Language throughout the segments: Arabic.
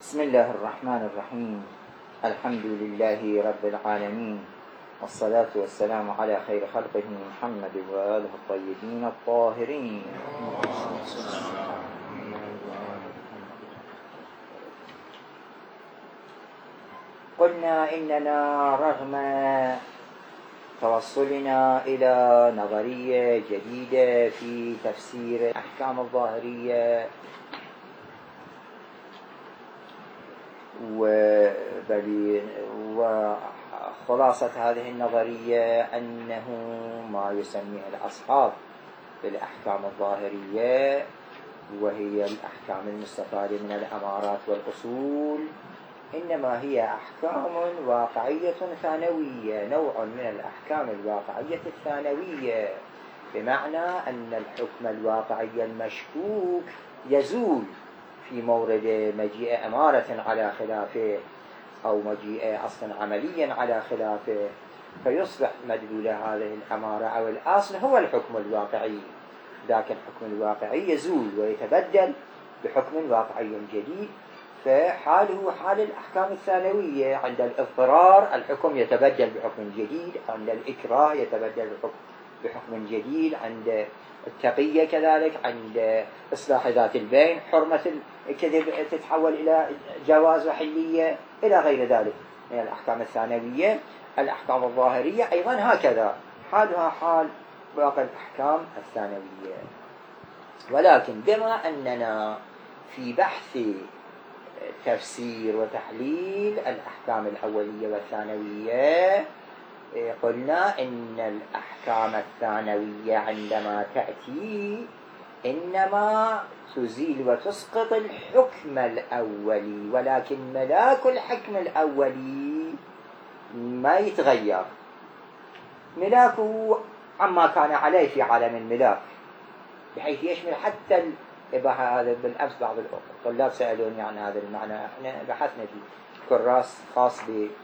بسم الله الرحمن الرحيم. الحمد لله رب العالمين، والصلاة والسلام على خير خلقه محمد وآله الطيبين الطاهرين. قلنا إننا رغم توصلنا إلى نظرية جديدة في تفسير الأحكام الظاهرية وخلاصة هذه النظرية أنه ما يسميه الأصحاب بالأحكام الظاهرية، وهي الأحكام المستفادة من الأمارات والأصول، إنما هي أحكام واقعية ثانوية، نوع من الأحكام الواقعية الثانوية، بمعنى أن الحكم الواقعي المشكوك يزول في مورد مجيء أمارة على خلافه أو مجيء أصل عملي على خلافه، فيصبح مدلول هذه الأمارة أو الأصل هو الحكم الواقعي. ذاك الحكم الواقعي يزول ويتبدل بحكم واقعي جديد، فحاله حال الأحكام الثانوية. عند الاضطرار الحكم يتبدل بحكم جديد، عند الإكراه يتبدل بحكم جديد، عند التقية كذلك، عند إصلاح ذات البين حرمة الكذب تتحول إلى جواز وحلية إلى غير ذلك من الأحكام الثانوية. الأحكام الظاهرية أيضا هكذا حالها حال باقي الأحكام الثانوية. ولكن بما أننا في بحث تفسير وتحليل الأحكام الأولية والثانوية، قلنا إن الأحكام الثانوية عندما تأتي إنما تزيل وتسقط الحكم الأولي، ولكن ملاك الحكم الأولي ما يتغير، ملاكه عما كان عليه في عالم الملاك، بحيث يشمل حتى الإباحة. هذا بالأمس بعض الطلاب سألوني عن هذا المعنى، احنا بحثنا في كراس خاص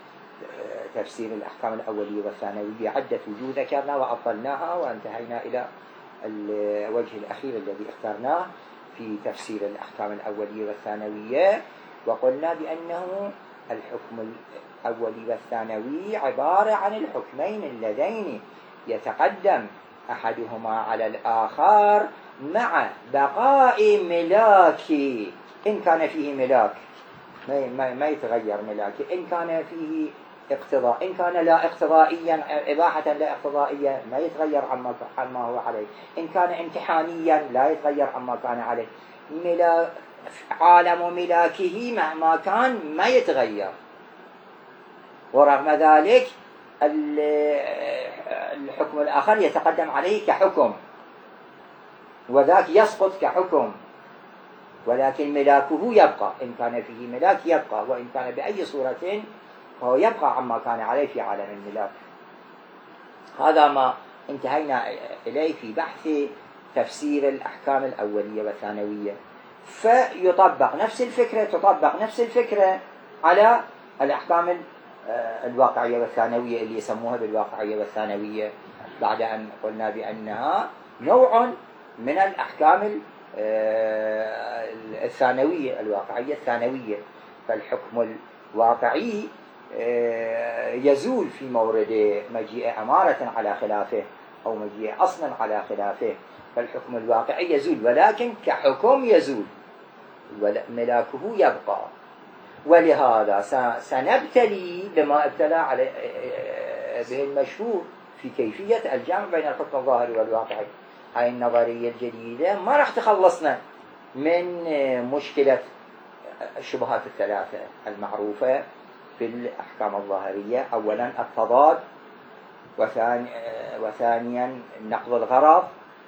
بتفسير الأحكام الأولية والثانوية، عدة وجوه ذكرنا وأطلناها وانتهينا إلى الوجه الأخير الذي اخترناه في تفسير الأحكام الأولية والثانوية، وقلنا بأنه الحكم الأولي والثانوي عبارة عن الحكمين اللذين يتقدم أحدهما على الآخر مع بقاء ملاكه. إن كان فيه ملاك ما يتغير ملاكه، إن كان فيه اقتضاء، إن كان لا اقتضائيا إباحة لا اقتضائية ما يتغير عما هو عليه، إن كان امتحانيا لا يتغير عما كان عليه. عالم ملاكه مهما كان ما يتغير، ورغم ذلك الحكم الآخر يتقدم عليه كحكم، وذاك يسقط كحكم، ولكن ملاكه يبقى. إن كان فيه ملاك يبقى، وإن كان بأي صورة فهو يبقى عما كان عليه في عالم الملاك. هذا ما انتهينا إليه في بحث تفسير الأحكام الأولية والثانوية. فيطبق نفس الفكرة، تطبق نفس الفكرة على الأحكام الواقعية والثانوية اللي يسموها بالواقعية والثانوية، بعد أن قلنا بأنها نوع من الأحكام الثانوية الواقعية الثانوية. فالحكم الواقعي يزول في مورد مجيء أمارة على خلافه أو مجيء أصلا على خلافه، فالحكم الواقعي يزول، ولكن كحكم يزول وملاكه يبقى. ولهذا سنبتلي بما ابتلى عليه به المشهور في كيفية الجمع بين الحكم الظاهري والواقعي. هاي النظرية الجديدة ما راح تخلصنا من مشكلة الشبهات الثلاثة المعروفة في الأحكام الظاهرية: أولا التضاد، وثانيا نقض الغرض.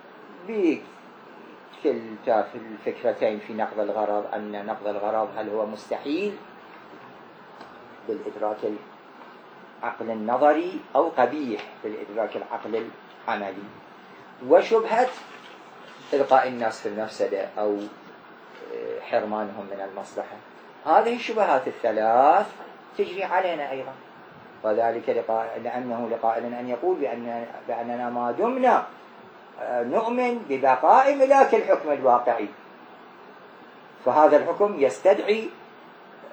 بكلتا في الفكرتين في نقض الغرض أن نقض الغرض هل هو مستحيل بالإدراك العقل النظري أو قبيح بالإدراك العقل العملي، وشبهة إلقاء الناس في المفسدة أو حرمانهم من المصلحة. هذه الشبهات الثلاث تجري علينا أيضا، وذلك لأنه لقائل أن يقول بأننا ما دمنا نؤمن ببقاء ملاك الحكم الواقعي، فهذا الحكم يستدعي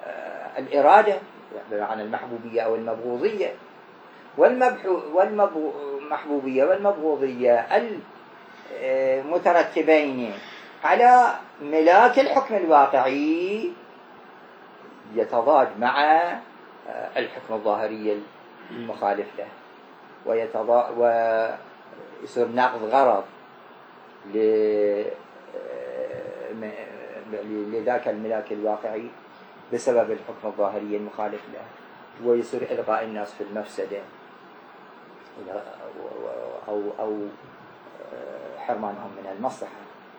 الإرادة بمعنى المحبوبية أو المبغوضية، والمحبوبية والمبغوضية المترتبين على ملاك الحكم الواقعي يتضاد مع الحكم الظاهري المخالف له، ويصير نقض غرض لذاك الملاك الواقعي بسبب الحكم الظاهري المخالف له، ويصير إلقاء الناس في المفسدة أو حرمانهم من المصلحة.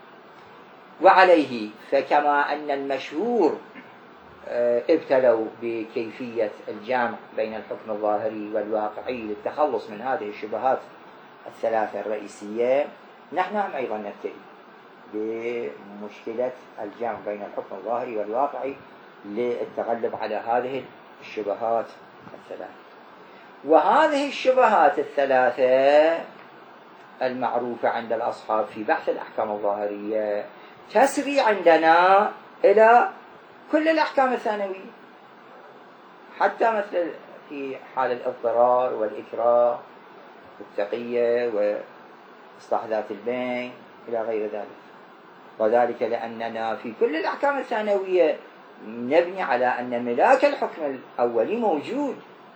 وعليه فكما أن المشهور ابتلوا بكيفية الجمع بين الحكم الظاهري والواقعي للتخلص من هذه الشبهات الثلاثة الرئيسية، نحن أيضا نبتلي بمشكلة الجمع بين الحكم الظاهري والواقعي للتغلب على هذه الشبهات الثلاثة. وهذه الشبهات الثلاثة المعروفة عند الأصحاب في بحث الأحكام الظاهرية تسري عندنا إلى كل الأحكام الثانوية، حتى مثل في حال الاضطرار والإكراه والتقية وإصلاح ذات البين إلى غير ذلك. وذلك لأننا في كل الأحكام الثانوية نبني على أن ملاك الحكم الأولي موجود،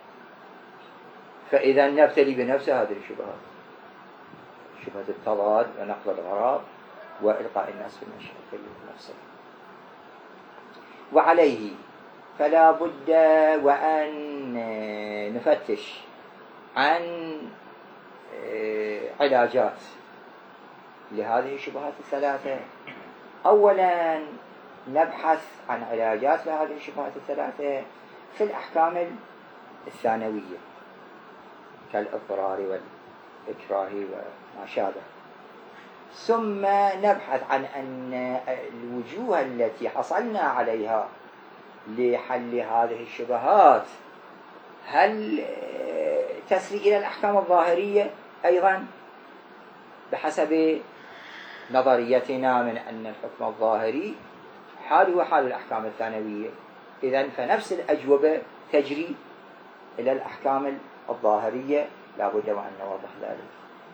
فإذا نبتلي بنفس هذه الشبهات، شبهة التضاد ونقض الغرض وإلقاء الناس في المشاكل نفسها. وعليه فلا بد وأن نفتش عن علاجات لهذه الشبهات الثلاثة. أولا نبحث عن علاجات لهذه الشبهات الثلاثة في الأحكام الثانوية كالإضطرار والإكراه وما شابه، ثم نبحث عن أن الوجوه التي حصلنا عليها لحل هذه الشبهات هل تسري إلى الأحكام الظاهرية أيضا بحسب نظريتنا من أن الحكم الظاهري حاله حال الأحكام الثانوية، إذن فنفس الأجوبة تجري إلى الأحكام الظاهرية، لا بد وأن نوضح ذلك.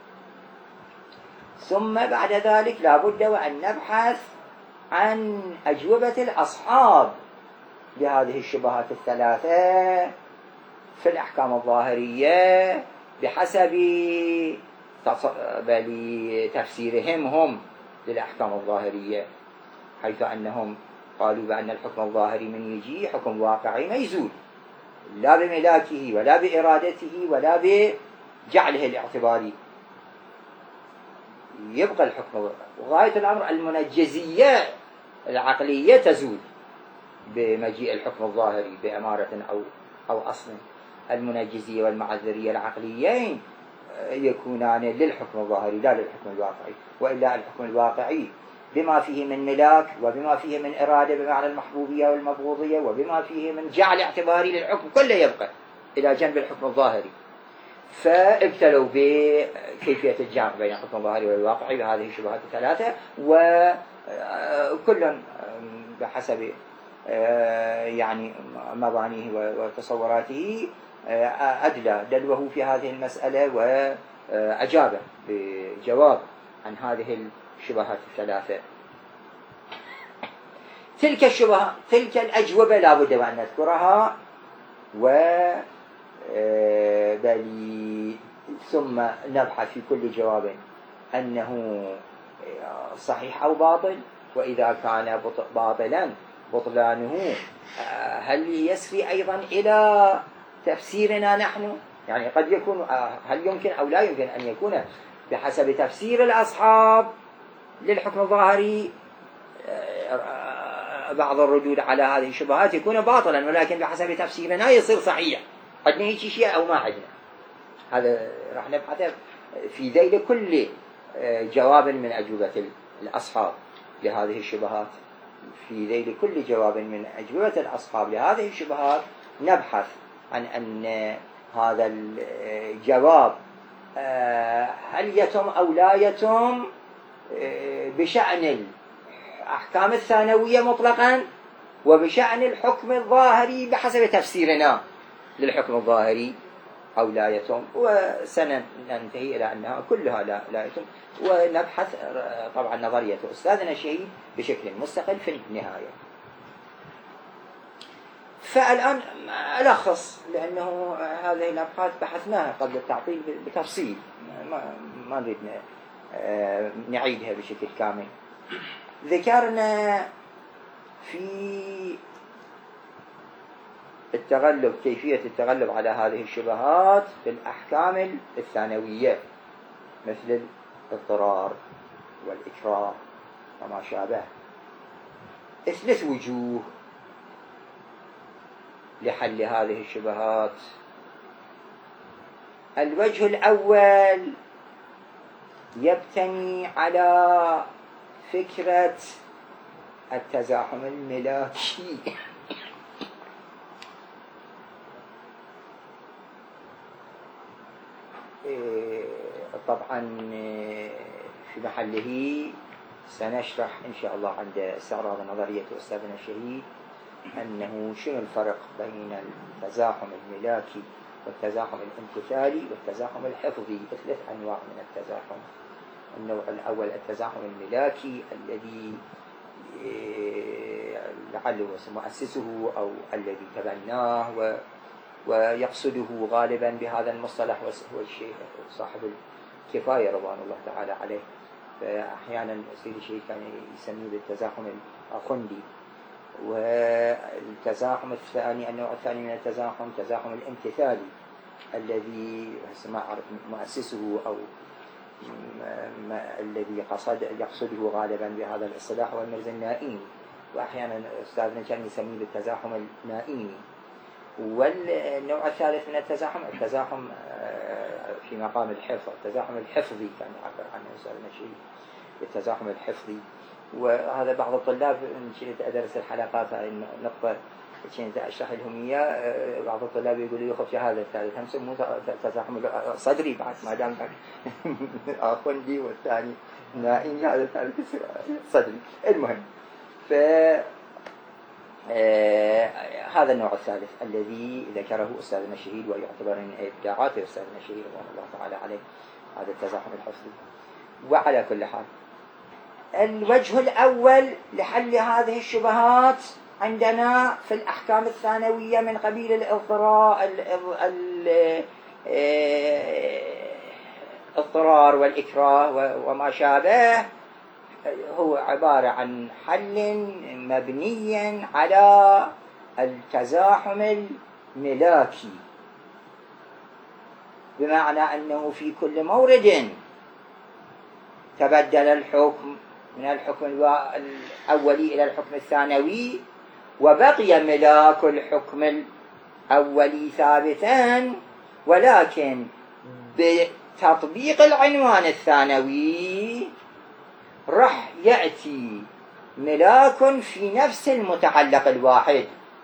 ثم بعد ذلك لا بد وأن نبحث عن أجوبة الأصحاب لهذه الشبهات الثلاثة في الأحكام الظاهرية بحسب تفسيرهم هم للأحكام الظاهرية، حيث أنهم قالوا بأن الحكم الظاهري من يجي حكم واقعي ما يزول لا بملاكه ولا بإرادته ولا بجعله الاعتباري، يبقى الحكم. وغاية الأمر المنجزية العقلية تزول بمجيء الحكم الظاهري بأمارة أو أصل. المنجزية والمعذرية العقليين يكونان للحكم الظاهري لا للحكم الواقعي، وإلا الحكم الواقعي بما فيه من ملاك وبما فيه من إرادة بمعنى المحبوبية والمبغوضية وبما فيه من جعل اعتباري للحكم كله يبقى إلى جنب الحكم الظاهري. فابتلوا بكيفية الجمع بين الحكم الظاهري والواقعي بهذه الشبهات الثلاثة، وكل بحسب يعني مبانيه وتصوراته أدلى دلوه في هذه المسألة وأجاب بجواب عن هذه الشبهات الثلاثة. تلك الشبهات تلك الأجوبة لا بد وأن نذكرها، ثم نبحث في كل جواب أنه صحيح أو باطل، وإذا كان باطلا بطلانه هل يسري أيضا إلى تفسيرنا نحن؟ يعني قد يكون هل يمكن أو لا يمكن أن يكون بحسب تفسير الأصحاب للحكم الظاهري بعض الردود على هذه الشبهات يكون باطلا، ولكن بحسب تفسيرنا يصير صحيح. قد نهيك شيء أو ما عندنا، هذا راح نبحث في ذيل كل جواب من أجوبة الأصحاب لهذه الشبهات. في ذيل كل جواب من أجوبة الأصحاب لهذه الشبهات نبحث عن أن هذا الجواب هل يتم أو لا يتم بشأن الأحكام الثانوية مطلقا وبشأن الحكم الظاهري بحسب تفسيرنا للحكم الظاهري أو لا يتم، وسننتهي إلى أنها كلها لا يتم، ونبحث طبعا نظرية أستاذنا الشهيد بشكل مستقل في النهاية. فالآن ألخص، لأنه هذه الأبحاث بحثناها قبل التعطيل بتفصيل، ما نريد نعيدها بشكل كامل. ذكرنا في التغلب، كيفية التغلب على هذه الشبهات في الأحكام الثانوية مثل الاضطرار والإكراه وما شابه. 3 وجوه لحل هذه الشبهات. الوجه الأول يبتني على فكرة التزاحم الملاكي. طبعا في محله سنشرح إن شاء الله عند استعراض نظرية أستاذنا الشهيد أنه شنو الفرق بين التزاحم الملاكي والتزاحم الامتثالي والتزاحم الحفظي. 3 أنواع من التزاحم. النوع الأول التزاحم الملاكي الذي لعله مؤسسه أو الذي تبناه ويقصده غالبا بهذا المصطلح هو الشيخ صاحب الكفاية رضوان الله تعالى عليه، فأحيانا سيد الشيخ كان يسميه بالتزاحم الأخندي. والتزاحم الثاني، النوع الثاني من التزاحم تزاحم الامتثالي الذي ما أعرف مؤسسه أو الذي يقصده غالبا بهذا الاصطلاح هو المرزا النائيني، وأحيانا أستاذنا كان يسميه بالتزاحم النائيني. والنوع الثالث من التزاحم في مقام الحفظ، التزاحم الحفظي كان يعبر عنه أستاذنا الشهيد بالتزاحم الحفظي. وهذا بعض الطلاب كنت أدرس الحلقات هاي النقطة كنت أشرح لهم إياه، بعض الطلاب يقولوا لي خف هذا الثالث هم سموه تزاحم صدري بعد ما دام أخوندي والثاني نائم، هذا الثالث صدري. المهم هذا النوع الثالث الذي ذكره أستاذنا الشهيد ويعتبر من إبداعات أستاذنا الشهيد رضوان الله تعالى عليه، هذا التزاحم الحفظي. وعلى كل حال الوجه الأول لحل هذه الشبهات عندنا في الأحكام الثانوية من قبيل الاضطرار والإكراه وما شابه، هو عبارة عن حل مبني على التزاحم الملاكي، بمعنى أنه في كل مورد تبدل الحكم من الحكم الأولي إلى الحكم الثانوي وبقي ملاك الحكم الأولي ثابتا، ولكن بتطبيق العنوان الثانوي راح يأتي ملاك في نفس المتعلق الواحد،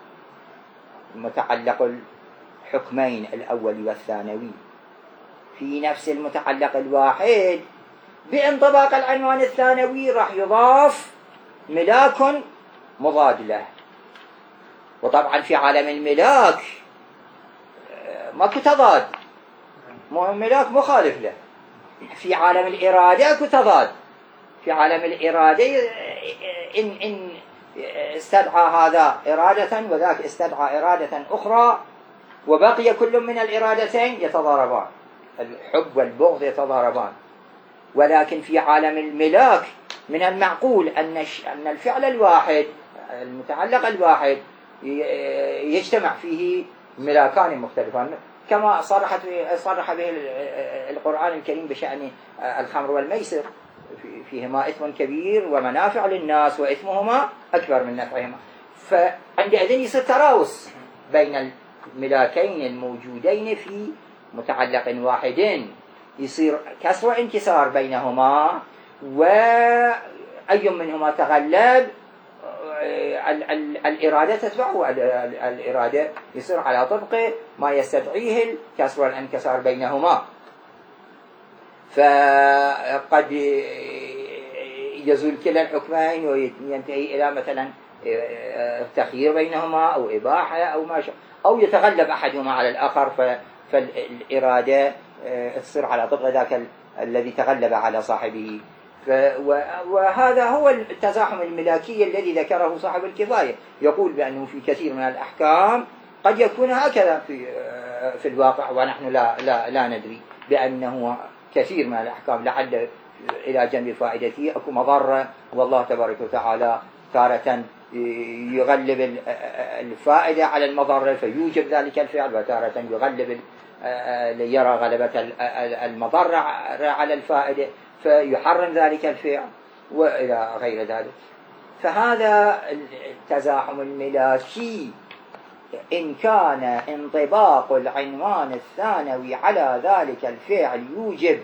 متعلق الحكمين الأولي والثانوي في نفس المتعلق الواحد، بانطباق العنوان الثانوي راح يضاف ملاك مضاد له. وطبعا في عالم الملاك ماكو تضاد، ملاك مخالف له. في عالم الإرادة اكو تضاد. في عالم الإرادة إن استدعى هذا إرادة وذاك استدعى إرادة أخرى وبقي كل من الإرادتين يتضاربان، الحب والبغض يتضاربان. ولكن في عالم الملاك من المعقول أن الفعل الواحد المتعلق الواحد يجتمع فيه ملاكان مختلفان، كما صرح به القرآن الكريم بشأن الخمر والميسر، فيهما إثم كبير ومنافع للناس وإثمهما أكبر من نفعهما. فعندئذ يصير تراوس بين الملاكين الموجودين في متعلق واحد، يصير كسر وانكسار بينهما، وأي منهما تغلب الإرادة تتبعه، الإرادة يصير على طبق ما يستدعيه الكسر والانكسار بينهما. فقد يزول كلا الحكمين وينتهي إلى مثلا تخيير بينهما أو إباحة أو ما شاء، أو يتغلب أحدهما على الآخر فالإرادة تصير على طبق ذاك الذي تغلب على صاحبه. وهذا هو التزاحم الملاكي الذي ذكره صاحب الكفاية، يقول بأنه في كثير من الأحكام قد يكون هكذا في الواقع، ونحن لا ندري بأنه كثير من الأحكام لعل إلى جنب فائدته أكو مضرة، والله تبارك وتعالى تارة يغلب الفائدة على المضرة فيوجب ذلك الفعل، وتارة يغلب يرى غلبة المضرة على الفائدة فيحرم ذلك الفعل وإلى غير ذلك. فهذا التزاحم الملاكي إن كان انطباق العنوان الثانوي على ذلك الفعل يوجب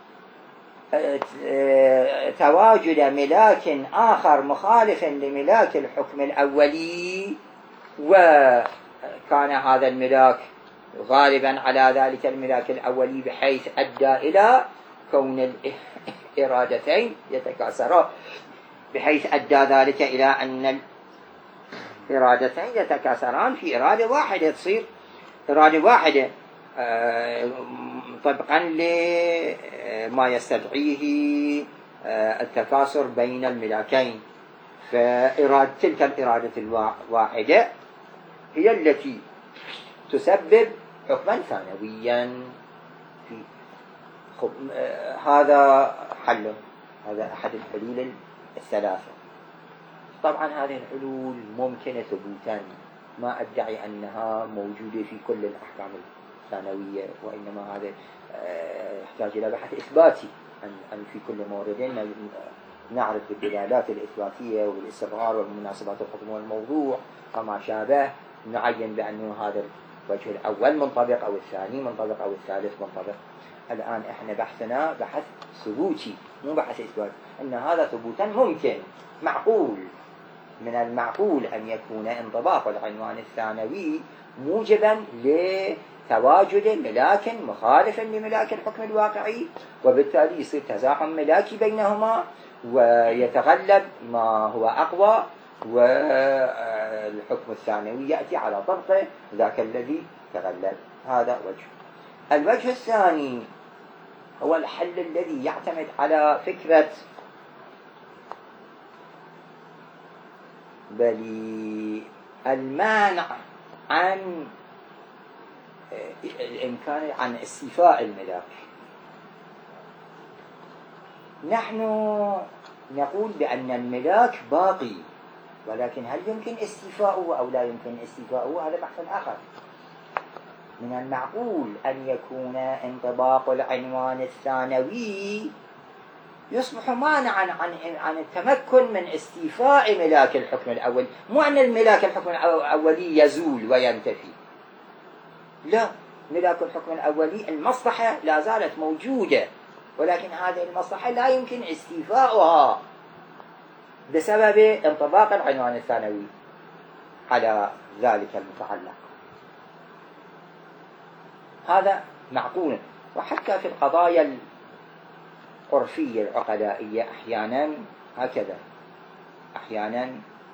تواجد ملاك آخر مخالف لملاك الحكم الأولي، وكان هذا الملاك غالبا على ذلك الملاك الأولي بحيث أدى إلى كون الإرادتين يتكاثران، بحيث أدى ذلك إلى أن الإرادتين يتكاثران في إرادة واحدة، تصير إرادة واحدة طبقا لما يستدعيه التكاثر بين الملاكين. تلك الإرادة الواحدة هي التي تسبب حكما ثانويا. هذا حل، هذا أحد الحلول الثلاثة. طبعا هذه الحلول ممكنة ثبوتا، ما أدعي أنها موجودة في كل الأحكام الثانوية، وإنما هذا يحتاج إلى بحث إثباتي أن في كل مورد نعرف بالدلالات الإثباتية والاستقرار ومناسبات الحكم والموضوع وما شابه، نعين بأنه هذا الوجه الأول منطبق أو الثاني منطبق أو الثالث منطبق. الآن إحنا بحثنا بحث ثبوتي مو بحث إثباتي، أن هذا ثبوتا ممكن معقول. من المعقول أن يكون انطباق العنوان الثانوي موجبا لتواجد ملاك مخالف لملاك الحكم الواقعي، وبالتالي يصير تزاحم ملاكي بينهما ويتغلب ما هو أقوى، والحكم الثانوي يأتي على طبقه ذاك الذي تغلب. هذا وجه. الوجه الثاني هو الحل الذي يعتمد على فكرة المانع عن الإمكان عن استيفاء الملاك. نحن نقول بأن الملاك باقي، ولكن هل يمكن استيفاؤه أو لا يمكن استيفاؤه هذا بحث آخر. من المعقول أن يكون انطباق العنوان الثانوي يصبح مانعا عن التمكن من استيفاء ملاك الحكم الأول، مو أن الملاك الحكم الأولي يزول وينتفي، لا، ملاك الحكم الأولي المصلحة لا زالت موجودة، ولكن هذه المصلحة لا يمكن استيفاؤها بسبب انطباق العنوان الثانوي على ذلك المتعلق. هذا معقول. وحتى في القضايا العرفية العقلائية أحيانا هكذا، أحيانا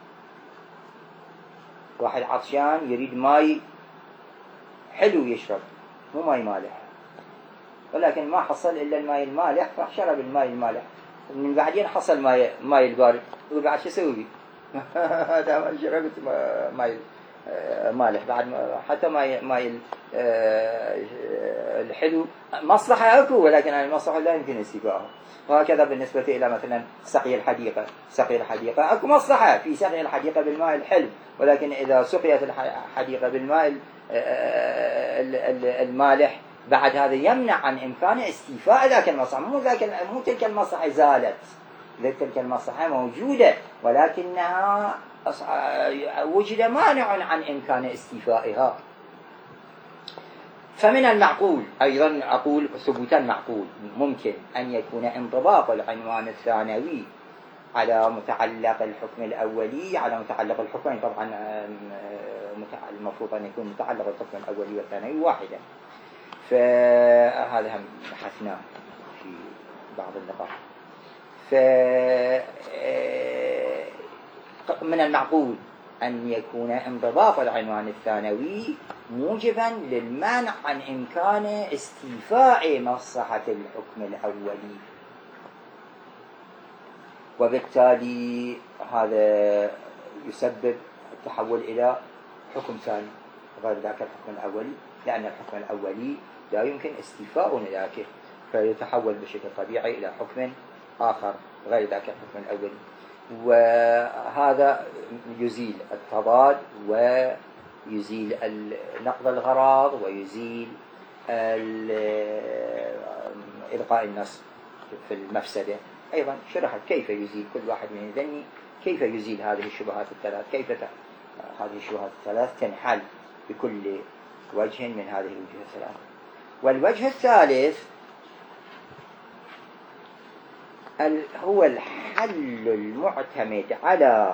واحد عطشان يريد ماء حلو يشرب، مو ماء مالح، ولكن ما حصل إلا الماء المالح فشرب الماء المالح، من بعدين حصل ماء البارد، يقول بعد شو أسوي؟ هذا شربت ماء مالح بعد، حتى ماء الحلو مصلحة أكو، ولكن المصلحة لا يمكن استيفائها. وهكذا بالنسبة إلى مثلا سقي الحديقة، سقي الحديقة أكو مصلحة في سقي الحديقة بالماء الحلو، ولكن إذا سقيت الحديقة بالماء المالح بعد هذا يمنع عن إمكان استيفاء ذاك المصلحة. مو تلك المصلحة زالت، تلك المصلحة موجودة، ولكنها وجد مانع عن إمكان استيفائها. فمن المعقول أيضا أقول ثبوتا معقول ممكن أن يكون انطباق العنوان الثانوي على متعلق الحكم الأولي على متعلق الحكم، طبعا المفروض أن يكون متعلق الحكم الأولي والثانوي واحدا. فهذا هم بحثناه في بعض النقاط. من المعقول أن يكون انضباط العنوان الثانوي موجبا للمنع عن إمكان استيفاء مصلحة الحكم الأولي، وبالتالي هذا يسبب التحول إلى حكم ثاني غير ذاك الحكم الأولي، لأن الحكم الأولي لا يمكن استيفاء ذاك، فيتحول بشكل طبيعي إلى حكم آخر غير ذاك الحكم الأولي. وهذا يزيل التضاد ويزيل نقض الغراض ويزيل إلقاء النص في المفسدة. أيضا شرحت كيف يزيل كل واحد من ذني، كيف يزيل هذه الشبهات الثلاث، كيف هذه الشبهات الثلاث تنحل بكل وجه من هذه الوجوه الثلاث. والوجه الثالث هو الحل المعتمد على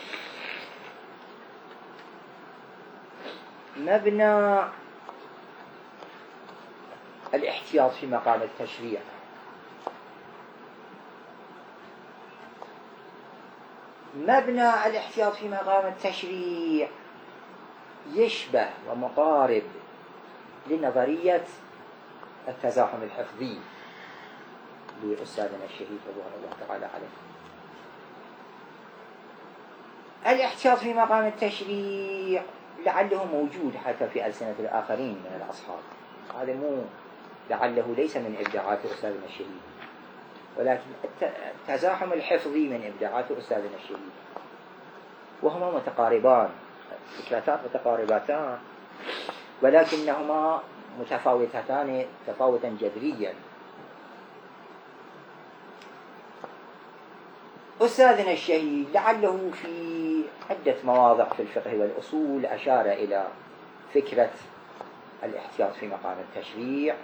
مبنى الاحتياط في مقام التشريع. مبنى الاحتياط في مقام التشريع يشبه ومقارب لنظرية التزاحم الحفظي لأستاذنا الشهيد رضوان الله تعالى عليه. الاحتياط في مقام التشريع لعله موجود حتى في ألسنة الآخرين من الأصحاب، هذا مو لعله ليس من إبداعات أستاذنا الشهيد، ولكن التزاحم الحفظي من إبداعات أستاذنا الشهيد، وهما متقاربان، فكرتان متقاربتان، ولكنهما متفاوتتان تفاوتا جذريا. أستاذنا الشهيد لعله في عدة مواضع في الفقه والأصول أشار إلى فكرة الاحتياط في مقام التشريع.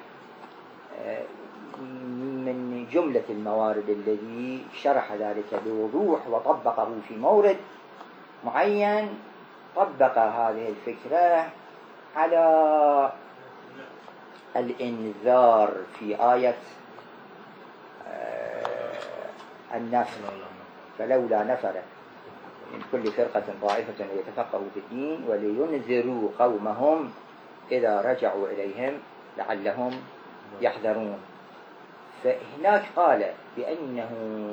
من جملة الموارد الذي شرح ذلك بوضوح وطبقه في مورد معين، طبق هذه الفكرة على الإنذار في آية النفل، فلولا نفر من كل فرقة طائفة ليتفقهوا في الدين ولينذروا قومهم إذا رجعوا إليهم لعلهم يحذرون. فهناك قال بأنه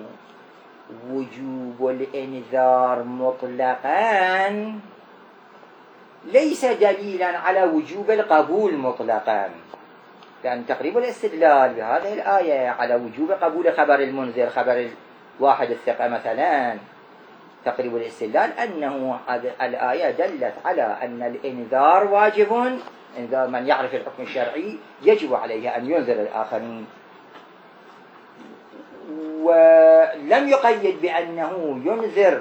وجوب الإنذار مطلقا ليس دليلا على وجوب القبول مطلقا، لأن تقريب الاستدلال بهذه الآية على وجوب قبول خبر المنذر، خبر الواحد الثقة مثلا، تقريب الاستدلال أنه الآية دلت على أن الإنذار واجب، إنذار من يعرف الحكم الشرعي يجب عليه أن ينذر الآخرين، ولم يقيد بأنه ينذر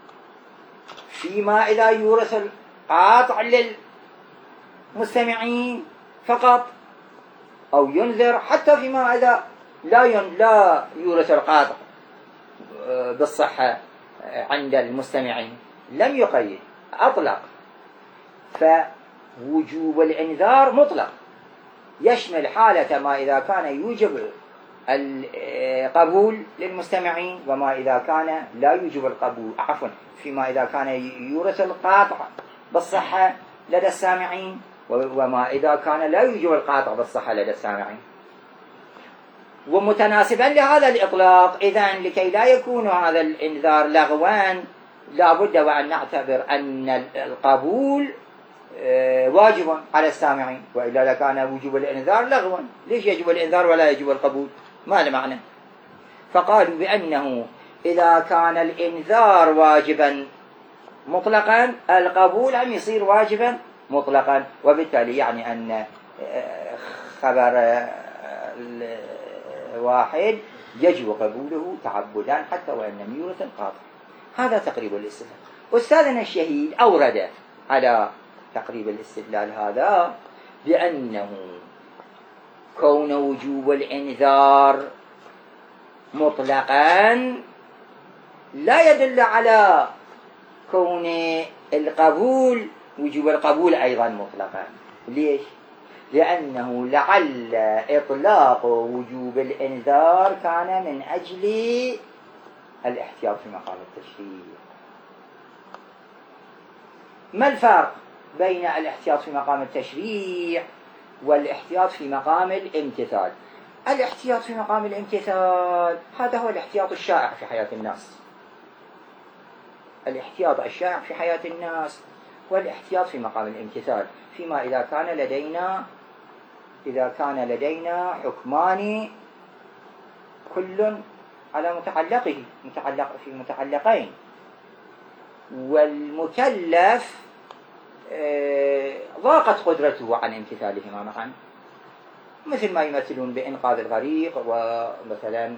فيما إذا يورث القاطع للمستمعين فقط، أو ينذر حتى فيما إذا لا يورث القاطع بالصحة عند المستمعين، لم يقيد، أطلق. فوجوب الإنذار مطلق يشمل حالة ما إذا كان يوجب القبول للمستمعين، وما إذا كان لا يوجب القبول، عفوا، فيما إذا كان يورث القاطع بالصحة لدى السامعين، وما إذا كان لا يوجب القاطع بالصحة لدى السامعين. ومتناسبا لهذا الإطلاق، إذن لكي لا يكون هذا الإنذار لغوا لا بد وأن نعتبر أن القبول واجب على السامعين، وإلا لكان وجوب الإنذار لغوا. ليش يجب الإنذار ولا يجب القبول؟ ما له معنى. فقالوا بأنه إذا كان الإنذار واجبا مطلقا القبول هم يصير واجبا مطلقا، وبالتالي يعني أن خبر واحد يجب قبوله تعبدا حتى وإن لم يورث القاطع. هذا تقريب الاستدلال. أستاذنا الشهيد أورد على تقريب الاستدلال هذا بأنه كون وجوب الإنذار مطلقا لا يدل على كون القبول وجوب القبول أيضا مطلقا. ليش؟ لأنه لعل إطلاق وجوب الإنذار كان من أجل الاحتياط في مقام التشريع، ما الفرق بين الاحتياط في مقام التشريع والاحتياط في مقام الامتثال؟ الاحتياط في مقام الامتثال هذا هو الاحتياط الشائع في حياة الناس. الاحتياط الشائع في حياة الناس والاحتياط في مقام الامتثال، فيما إذا كان لدينا حكمان كل على متعلقه، في متعلقين، والمكلف ضاقت قدرته عن امتثالهما معا، مثل ما يمثلون بإنقاذ الغريق، ومثلا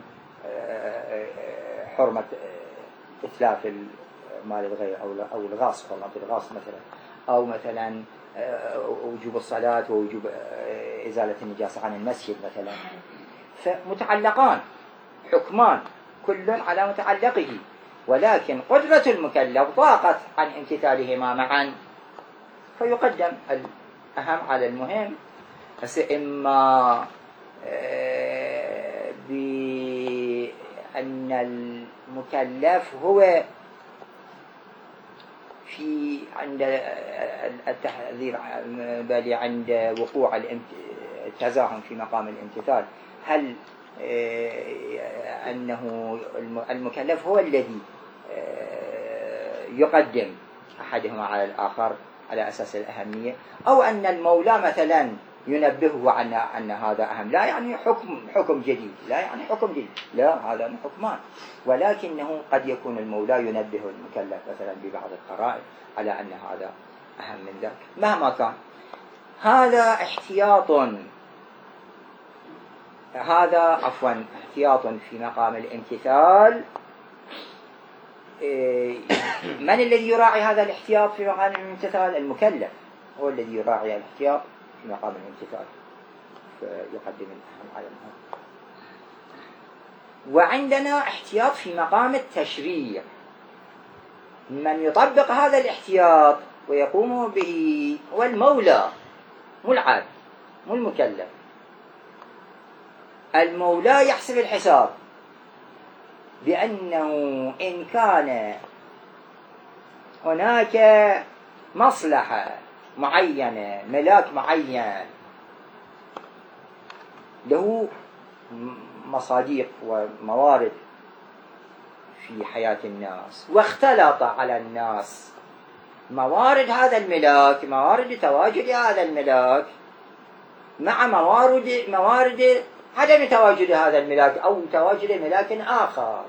حرمة إتلاف مال الغير أو الغاصب، حرمة الغاصب مثلا، أو مثلا وجوب الصلاة ووجوب إزالة النجاسة عن المسجد مثلا. فمتعلقان، حكمان كل على متعلقه، ولكن قدرة المكلف ضاقت عن امتثالهما معا، فيقدم الأهم على المهم. إما بأن المكلف هو عند التحذير، بل عند وقوع التزاحم في مقام الامتثال، هل أنه المكلف هو الذي يقدم أحدهما على الآخر على أساس الأهمية، أو أن المولى مثلا ينبهه أن هذا أهم، لا يعني حكم جديد، لا يعني حكم جديد، لا، هذا حكمان، ولكنه قد يكون المولى ينبه المكلف مثلا ببعض القرائن على أن هذا أهم من ذاك. مهما كان هذا احتياط في مقام الامتثال. من الذي يراعي هذا الاحتياط في مقام الامتثال؟ المكلف هو الذي يراعي الاحتياط في مقام الامتثال، فيقدم الأهم على المهم. وعندنا احتياط في مقام التشريع، من يطبق هذا الاحتياط ويقوم به هو المولى، مو العبد، مو المكلف. المولى يحسب الحساب بأنه إن كان هناك مصلحة معينة، ملاك معين له مصاديق وموارد في حياة الناس، واختلط على الناس موارد هذا الملاك، موارد تواجد هذا الملاك مع موارد عدم تواجد هذا الملاك أو تواجد ملاك آخر،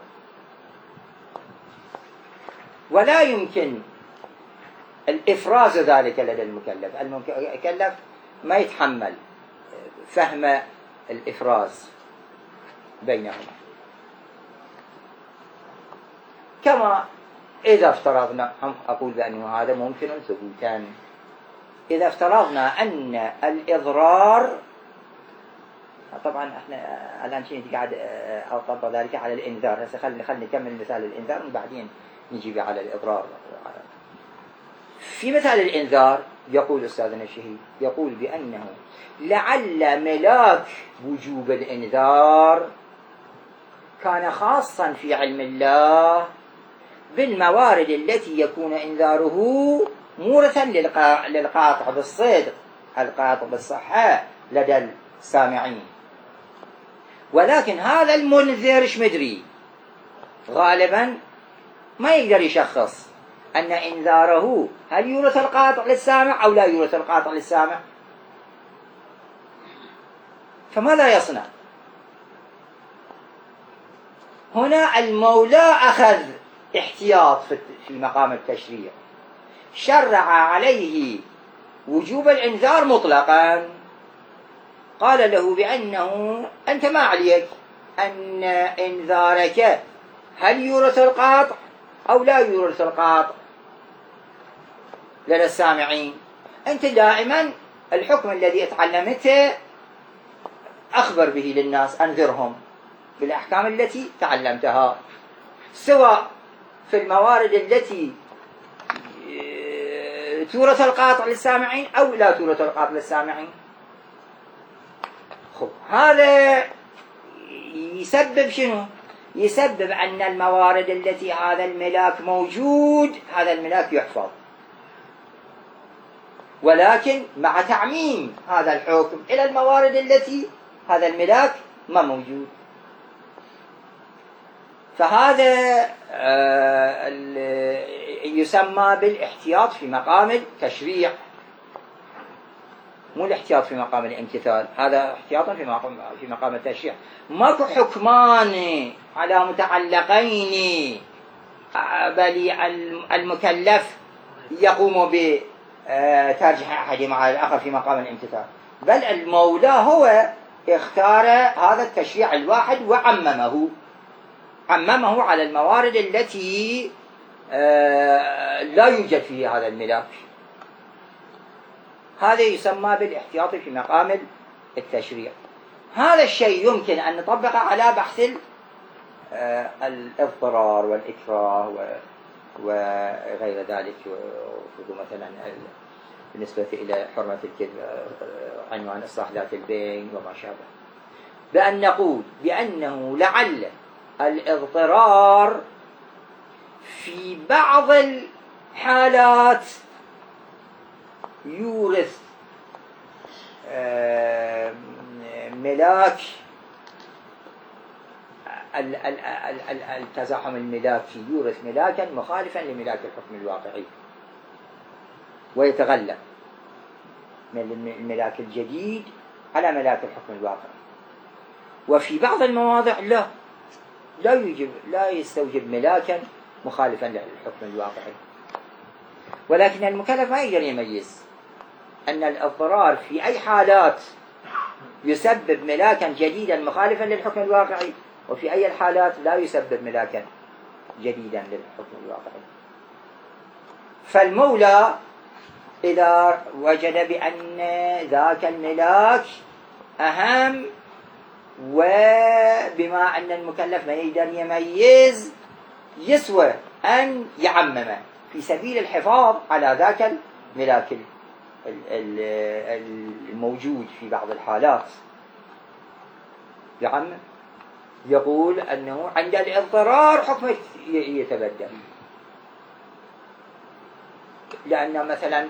ولا يمكن الإفراز ذلك لدى المكلف. المكلف ما يتحمل فهم الإفراز بينهما. كما إذا افترضنا، أقول بأنه هذا ممكن ثبوتا، إذا افترضنا أن الإضرار، طبعا احنا الآن شيء قاعد أطبق ذلك على الإنذار، هسه خلينا نكمل مثال الإنذار وبعدين نجيب على الإضرار. في مثال الإنذار يقول أستاذنا الشهيد، يقول بأنه لعل ملاك وجوب الإنذار كان خاصا في علم الله بالموارد التي يكون إنذاره مورثا للقاطع بالصدق، القاطع بالصحة لدى السامعين، ولكن هذا المنذر ايش مدري، غالبا ما يقدر يشخص أن إنذاره هل يورث القاطع للسامع أو لا يورث القاطع للسامع، فماذا يصنع؟ هنا المولى أخذ احتياط في مقام التشريع، شرع عليه وجوب الإنذار مطلقا، قال له بأنه أنت ما عليك أن إنذارك هل يورث القاطع أو لا يورث القاطع لدى السامعين، أنت دائما الحكم الذي اتعلمته أخبر به للناس، أنذرهم بالأحكام التي تعلمتها، سواء في الموارد التي تورث القاطع للسامعين أو لا تورث القاطع للسامعين. هذا يسبب شنو؟ يسبب أن الموارد التي هذا الملاك موجود، هذا الملاك يحفظ، ولكن مع تعميم هذا الحكم إلى الموارد التي هذا الملاك ما موجود. فهذا يسمى بالاحتياط في مقام التشريع، مو الاحتياط في مقام الامتثال، هذا احتياط في مقام التشريع. ماكو حكمان على متعلقين بل المكلف يقوم بترجيح أحدهما على الآخر في مقام الامتثال، بل المولى هو اختار هذا التشريع الواحد وعممه على الموارد التي لا يوجد فيها هذا الملاك. هذا يسمى بالاحتياط في مقام التشريع. هذا الشيء يمكن أن نطبقه على بحث الاضطرار والإكراه وغير ذلك. مثلا بالنسبة إلى حرمة الكذب عنوان إصلاح ذات البين وما شابه، بأن نقول بأنه لعل الاضطرار في بعض الحالات يورث ملاك التزاحم الملاكي، يورث ملاكا مخالفا لملاك الحكم الواقعي ويتغلب من الملاك الجديد على ملاك الحكم الواقعي. وفي بعض المواضع لا يستوجب ملاكا مخالفا للحكم الواقعي، ولكن المكلف ما يقدر يميز أن الاضطرار في أي حالات يسبب ملاكا جديدا مخالفا للحكم الواقعي، وفي أي الحالات لا يسبب ملاكا جديدا للحكم الواقعي. فالمولى إذا وجد بأن ذاك الملاك أهم، وبما أن المكلف ما يقدر يميز، يسوى أن يعمم في سبيل الحفاظ على ذاك الملاك الموجود في بعض الحالات. يعمم، يقول أنه عند الاضطرار حكمه يتبدل، لأن مثلا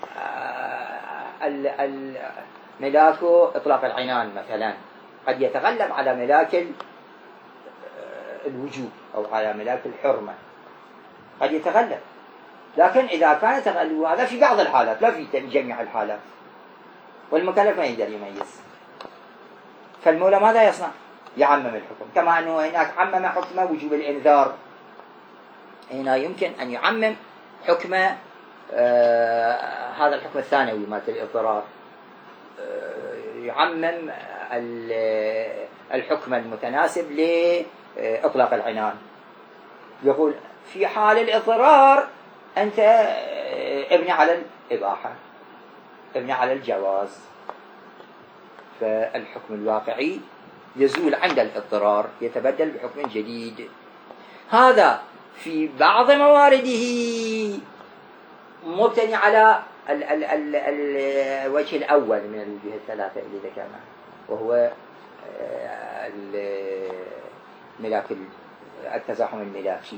ملاك إطلاق العنان مثلا قد يتغلب على ملاك الوجوب أو على ملاك الحرمة، قد يتغلب، لكن إذا كان تغلب هذا في بعض الحالات لا في جميع الحالات، والمكلف ما يقدر يميز. فالمولى ماذا يصنع؟ يعمم الحكم، كما أنه هناك عمم حكم وجوب الإنذار، هنا يمكن أن يعمم حكم هذا الحكم الثانوي مالت الاضطرار، يعمم الحكم المتناسب لإطلاق العنان. يقول في حال الاضطرار أنت ابني على الإباحة، ابني على الجواز، فالحكم الواقعي يزول عند الاضطرار، يتبدل بحكم جديد. هذا في بعض موارده مبتني على الوجه الأول من الوجه الثلاثة اللي ذكرناها، وهو ملاك التزاحم الملاكي.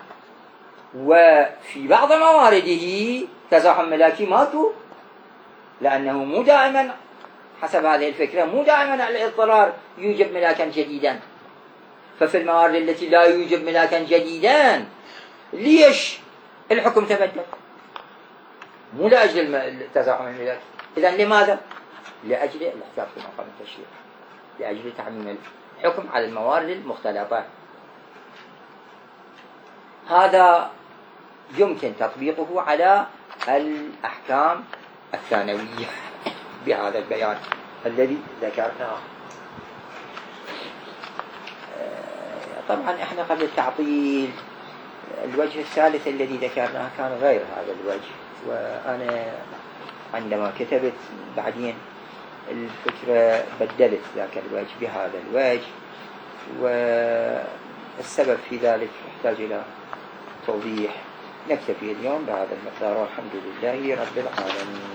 وفي بعض موارده تزاحم ملاكي ماكو، لأنه مو دائما حسب هذه الفكرة مو دائما الاضطرار يوجب ملاكا جديدا. ففي الموارد التي لا يوجب ملاكا جديدا ليش الحكم تبدل؟ مو لأجل التزاحم الملاكي. إذن لماذا؟ لأجل الاحتياط في مقام التشريع، لأجل تعميم الحكم على الموارد المختلطة. هذا يمكن تطبيقه على الأحكام الثانوية بهذا البيان الذي ذكرناه. طبعا احنا قبل التعطيل الوجه الثالث الذي ذكرناه كان غير هذا الوجه، وأنا عندما كتبت بعدين الفكرة بدلت ذاك الوجه بهذا الوجه، والسبب في ذلك يحتاج إلى توضيح. نكتفي اليوم بهذا المقدار، والحمد لله رب العالمين.